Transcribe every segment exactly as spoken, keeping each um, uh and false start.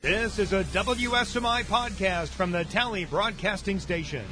This is a W S M I podcast from the Tally Broadcasting Station.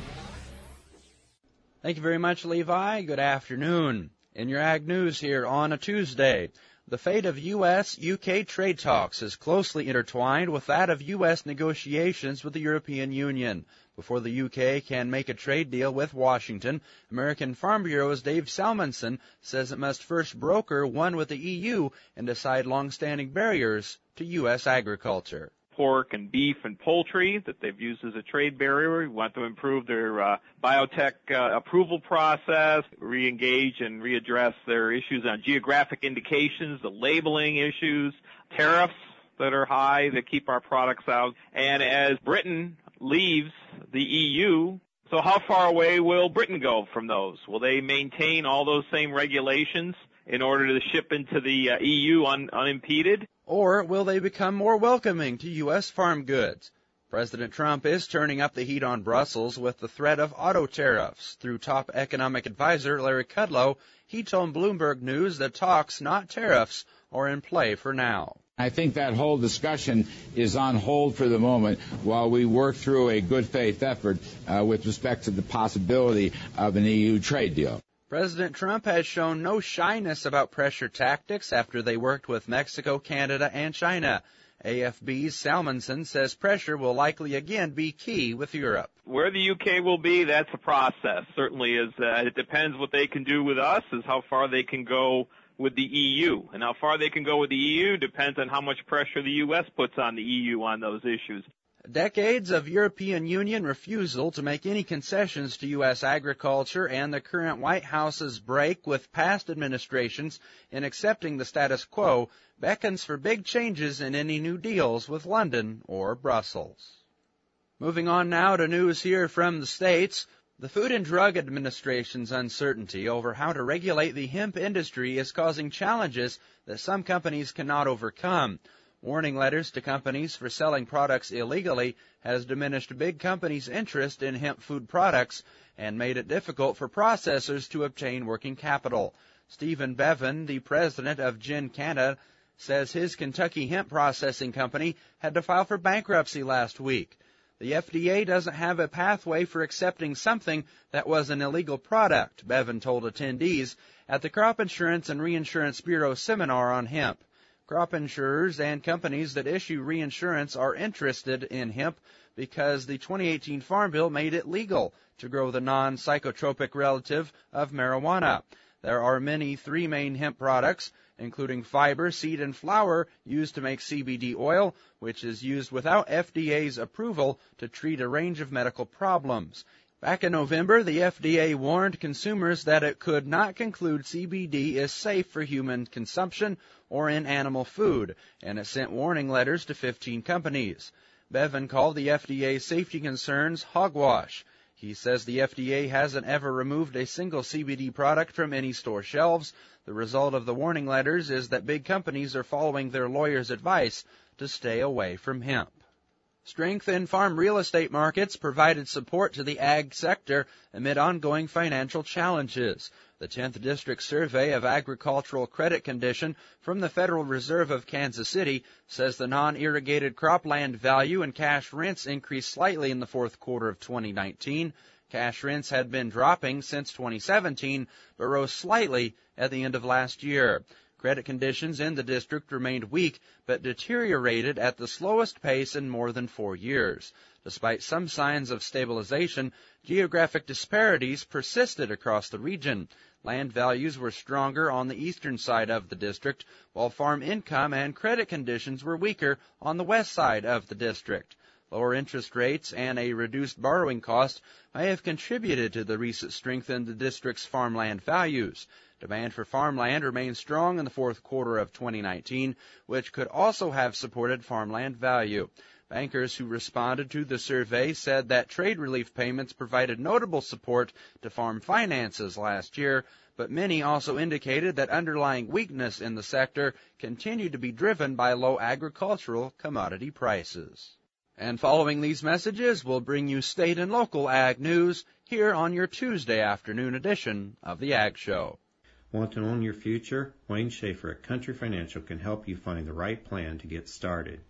Thank you very much, Levi. Good afternoon. In your Ag News here on a Tuesday, the fate of U S U K trade talks is closely intertwined with that of U S negotiations with the European Union. Before the U K can make a trade deal with Washington, American Farm Bureau's Dave Salmonson says it must first broker one with the E U and decide long-standing barriers to U S agriculture. Pork and beef and poultry that they've used as a trade barrier. We want to improve their uh, biotech uh, approval process, re-engage and readdress their issues on geographic indications, the labeling issues, tariffs that are high that keep our products out. And as Britain leaves the E U, so how far away will Britain go from those? Will they maintain all those same regulations in order to ship into the uh, E U un- unimpeded? Or will they become more welcoming to U S farm goods? President Trump is turning up the heat on Brussels with the threat of auto tariffs. Through top economic advisor Larry Kudlow, he told Bloomberg News that talks, not tariffs, are in play for now. I think that whole discussion is on hold for the moment while we work through a good faith effort uh, with respect to the possibility of an E U trade deal. President Trump has shown no shyness about pressure tactics after they worked with Mexico, Canada, and China. A F B's Salmonson says pressure will likely again be key with Europe. Where the U K will be, that's a process. Certainly is. Uh, it depends what they can do with us, is how far they can go with the E U. And how far they can go with the E U depends on how much pressure the U S puts on the E U on those issues. Decades of European Union refusal to make any concessions to U S agriculture and the current White House's break with past administrations in accepting the status quo beckons for big changes in any new deals with London or Brussels. Moving on now to news here from the States. The Food and Drug Administration's uncertainty over how to regulate the hemp industry is causing challenges that some companies cannot overcome. Warning letters to companies for selling products illegally has diminished big companies' interest in hemp food products and made it difficult for processors to obtain working capital. Stephen Bevan, the president of Gincana, says his Kentucky hemp processing company had to file for bankruptcy last week. The F D A doesn't have a pathway for accepting something that was an illegal product, Bevan told attendees at the Crop Insurance and Reinsurance Bureau seminar on hemp. Crop insurers and companies that issue reinsurance are interested in hemp because the twenty eighteen Farm Bill made it legal to grow the non-psychotropic relative of marijuana. There are many three main hemp products, including fiber, seed, and flour, used to make C B D oil, which is used without F D A's approval to treat a range of medical problems. Back in November, the F D A warned consumers that it could not conclude C B D is safe for human consumption or in animal food, and it sent warning letters to fifteen companies. Bevan called the F D A's safety concerns hogwash. He says the F D A hasn't ever removed a single C B D product from any store shelves. The result of the warning letters is that big companies are following their lawyers' advice to stay away from hemp. Strength in farm real estate markets provided support to the ag sector amid ongoing financial challenges. The tenth District Survey of Agricultural Credit Condition from the Federal Reserve of Kansas City says the non-irrigated cropland value and cash rents increased slightly in the fourth quarter of twenty nineteen. Cash rents had been dropping since twenty seventeen, but rose slightly at the end of last year. Credit conditions in the district remained weak, but deteriorated at the slowest pace in more than four years. Despite some signs of stabilization, geographic disparities persisted across the region. Land values were stronger on the eastern side of the district, while farm income and credit conditions were weaker on the west side of the district. Lower interest rates and a reduced borrowing cost may have contributed to the recent strength in the district's farmland values. Demand for farmland remained strong in the fourth quarter of twenty nineteen, which could also have supported farmland value. Bankers who responded to the survey said that trade relief payments provided notable support to farm finances last year, but many also indicated that underlying weakness in the sector continued to be driven by low agricultural commodity prices. And following these messages, we'll bring you state and local ag news here on your Tuesday afternoon edition of the Ag Show. Want to own your future? Wayne Schaefer at Country Financial can help you find the right plan to get started.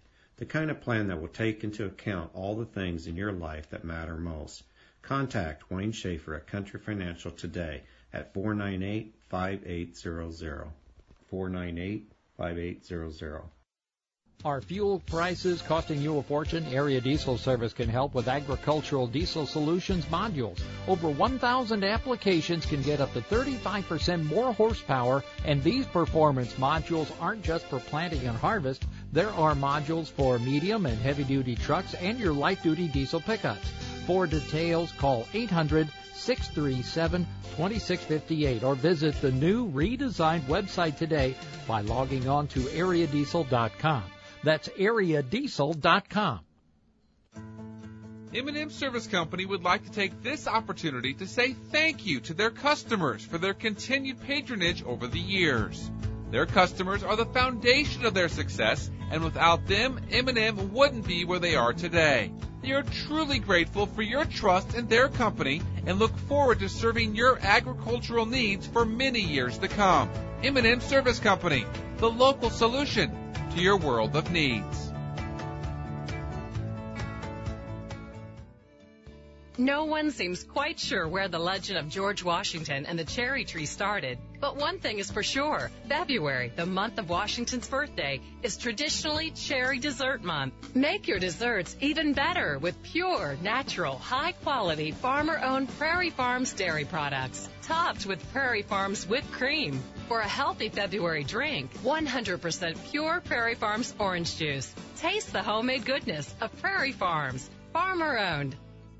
the kind of plan that will take into account all the things in your life that matter most. Contact Wayne Schaefer at Country Financial today at four nine eight, five eight zero zero. four nine eight, five eight zero zero. Are fuel prices costing you a fortune? Area Diesel Service can help with agricultural diesel solutions modules. Over one thousand applications can get up to thirty-five percent more horsepower, and these performance modules aren't just for planting and harvest. There are modules for medium and heavy-duty trucks and your light-duty diesel pickups. For details, call eight hundred, six three seven, two six five eight or visit the new redesigned website today by logging on to area diesel dot com. That's area diesel dot com. M and M Service Company would like to take this opportunity to say thank you to their customers for their continued patronage over the years. Their customers are the foundation of their success, and without them, M and M wouldn't be where they are today. They are truly grateful for your trust in their company and look forward to serving your agricultural needs for many years to come. M and M Service Company, the local solution to your world of needs. No one seems quite sure where the legend of George Washington and the cherry tree started. But one thing is for sure, February, the month of Washington's birthday, is traditionally Cherry Dessert Month. Make your desserts even better with pure, natural, high-quality, farmer-owned Prairie Farms dairy products, topped with Prairie Farms whipped cream. For a healthy February drink, one hundred percent pure Prairie Farms orange juice. Taste the homemade goodness of Prairie Farms, farmer-owned.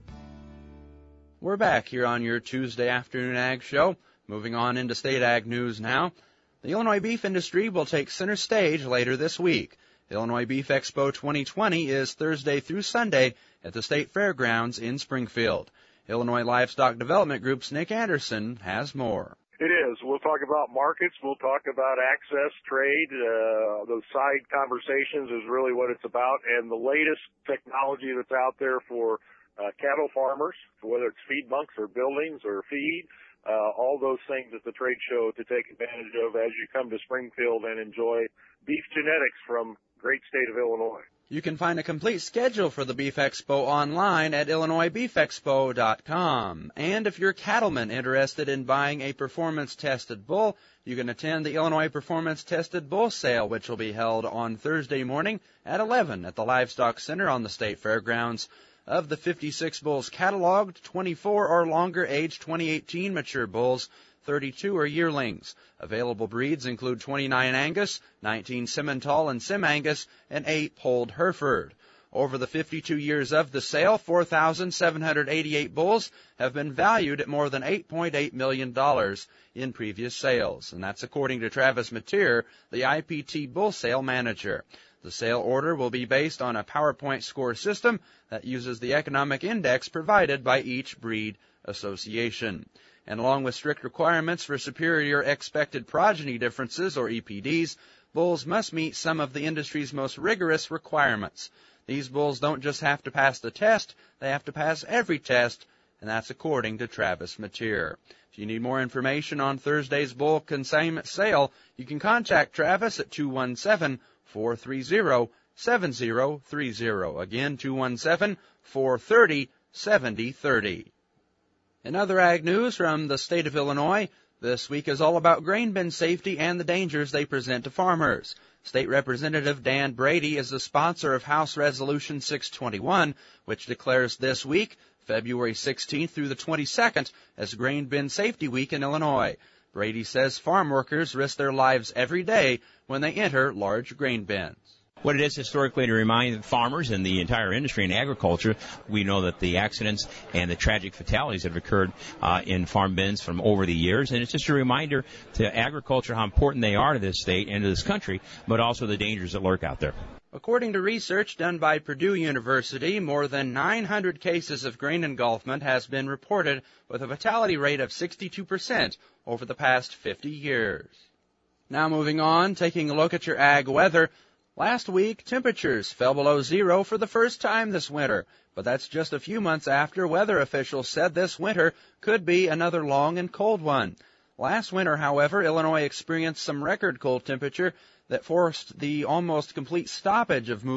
We're back here on your Tuesday afternoon Ag Show. Moving on into state ag news now. The Illinois beef industry will take center stage later this week. Illinois Beef Expo twenty twenty is Thursday through Sunday at the State Fairgrounds in Springfield. Illinois Livestock Development Group's Nick Anderson has more. It is. We'll talk about markets. We'll talk about access, trade. Uh, those side conversations is really what it's about, and the latest technology that's out there for Uh, cattle farmers, whether it's feed bunks or buildings or feed, uh, all those things at the trade show to take advantage of as you come to Springfield and enjoy beef genetics from great state of Illinois. You can find a complete schedule for the Beef Expo online at illinois beef expo dot com. And if you're a cattleman interested in buying a performance-tested bull, you can attend the Illinois Performance Tested Bull Sale, which will be held on Thursday morning at eleven at the Livestock Center on the State Fairgrounds. Of the fifty-six bulls cataloged, twenty-four are longer age twenty eighteen mature bulls, thirty-two are yearlings. Available breeds include twenty-nine Angus, nineteen Simmental and Sim-Angus, and eight Polled Hereford. Over the fifty-two years of the sale, four thousand seven hundred eighty-eight bulls have been valued at more than eight point eight million dollars in previous sales, and that's according to Travis Mateer, the I P T Bull Sale Manager. The sale order will be based on a PowerPoint score system that uses the economic index provided by each breed association. And along with strict requirements for superior expected progeny differences, or E P Ds, bulls must meet some of the industry's most rigorous requirements. These bulls don't just have to pass the test, they have to pass every test, and that's according to Travis Mateer. If you need more information on Thursday's bull consignment sale, you can contact Travis at two one seven, four three zero, seven zero three zero. Again, two one seven, four three zero, seven zero three zero. In other ag news from the state of Illinois, this week is all about grain bin safety and the dangers they present to farmers. State Representative Dan Brady is the sponsor of House Resolution six twenty-one, which declares this week, February sixteenth through the twenty-second, as Grain Bin Safety Week in Illinois. Brady says farm workers risk their lives every day when they enter large grain bins. What it is historically to remind farmers and the entire industry in agriculture, we know that the accidents and the tragic fatalities that have occurred uh, in farm bins from over the years, and it's just a reminder to agriculture how important they are to this state and to this country, but also the dangers that lurk out there. According to research done by Purdue University, more than nine hundred cases of grain engulfment has been reported with a fatality rate of sixty-two percent over the past fifty years. Now moving on, taking a look at your ag weather. Last week, temperatures fell below zero for the first time this winter, but that's just a few months after weather officials said this winter could be another long and cold one. Last winter, however, Illinois experienced some record cold temperature that forced the almost complete stoppage of movement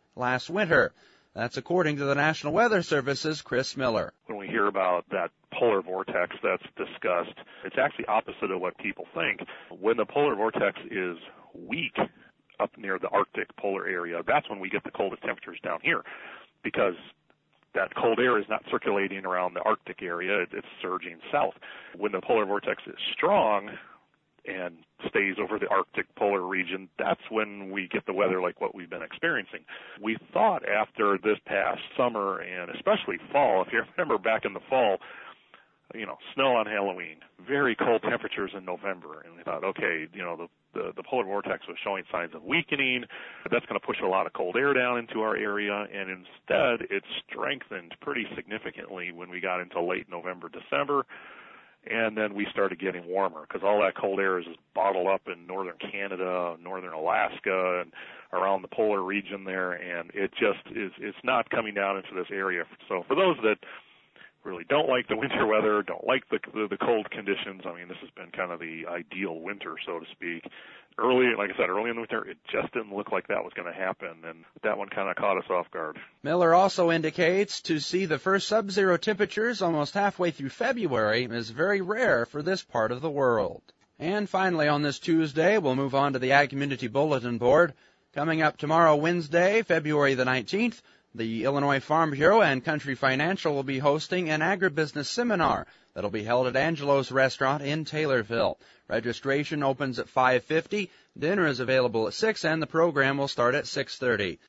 last winter. That's according to the National Weather Service's Chris Miller. When we hear about that polar vortex that's discussed, it's actually opposite of what people think. When the polar vortex is weak up near the Arctic polar area, that's when we get the coldest temperatures down here, because that cold air is not circulating around the Arctic area. It's surging south. When the polar vortex is strong and stays over the Arctic polar region, that's when we get the weather like what we've been experiencing. We thought after this past summer and especially fall, if you remember back in the fall, you know, snow on Halloween, very cold temperatures in November, and we thought, okay, you know, the the, the polar vortex was showing signs of weakening. That's going to push a lot of cold air down into our area, and instead it strengthened pretty significantly when we got into late November, December. And then we started getting warmer because all that cold air is bottled up in northern Canada, northern Alaska, and around the polar region there, and it just is, it's not coming down into this area. So for those that really don't like the winter weather, don't like the, the the cold conditions, I mean, this has been kind of the ideal winter, so to speak. Early, like I said, early in the winter, it just didn't look like that was going to happen, and that one kind of caught us off guard. Miller also indicates to see the first sub-zero temperatures almost halfway through February is very rare for this part of the world. And finally, on this Tuesday, we'll move on to the Ag Community Bulletin Board. Coming up tomorrow, Wednesday, February the nineteenth, the Illinois Farm Bureau and Country Financial will be hosting an agribusiness seminar that'll be held at Angelo's Restaurant in Taylorville. Registration opens at five fifty, dinner is available at six, and the program will start at six thirty.